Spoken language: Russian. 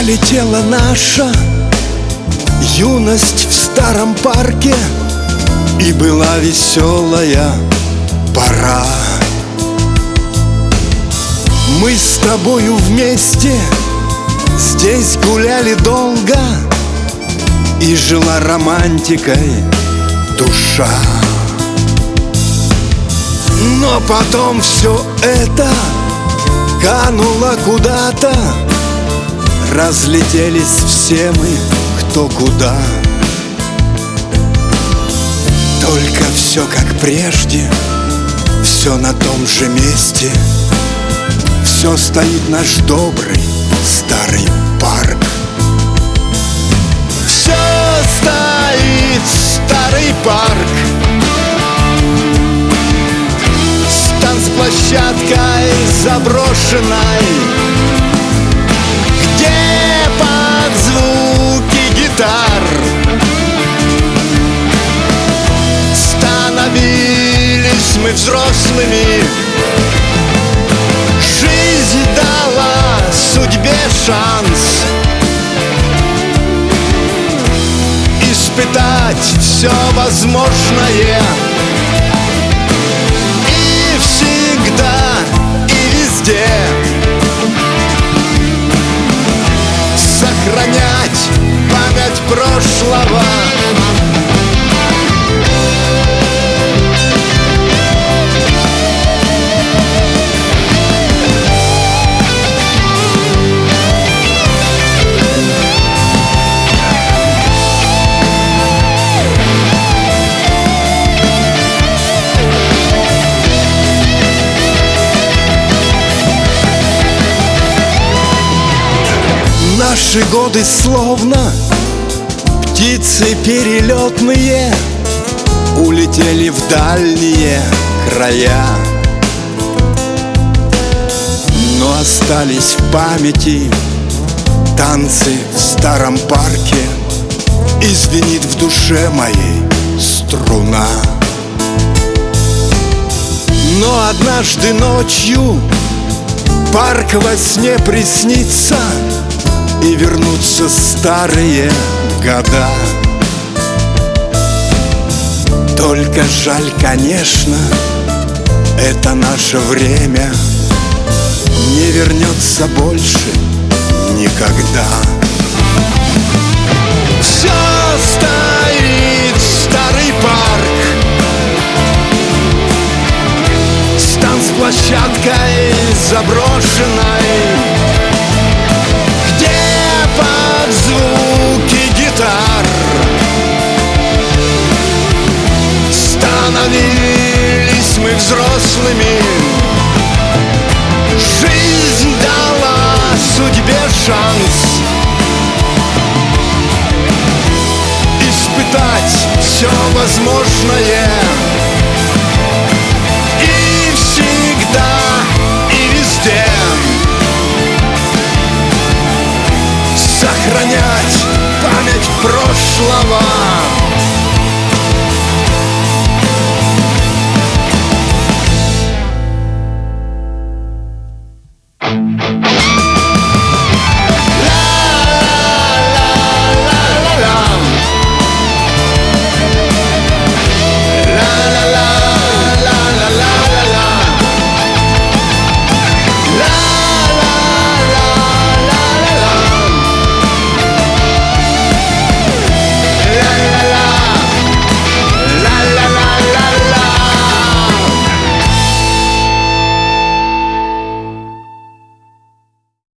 Пролетела наша юность в старом парке, и была веселая пора. Мы с тобою вместе здесь гуляли долго, и жила романтикой душа. Но потом все это кануло куда-то, разлетелись все мы кто куда. Только все как прежде, все на том же месте, все стоит наш добрый старый парк. Все стоит старый парк с танцплощадкой заброшенной, где под звуки гитар становились мы взрослыми. Жизнь дала судьбе шанс испытать все возможное, и всегда, и везде сохранять память прошлого. Наши годы словно птицы перелетные улетели в дальние края, но остались в памяти танцы в старом парке, и звенит в душе моей струна. Но однажды ночью парк во сне приснится, и вернутся старые года. Только жаль, конечно, это наше время не вернется больше никогда. Все стоит старый парк с танцплощадкой заброшенной, под звуки гитар становились мы взрослыми. Жизнь дала судьбе шанс испытать все возможное,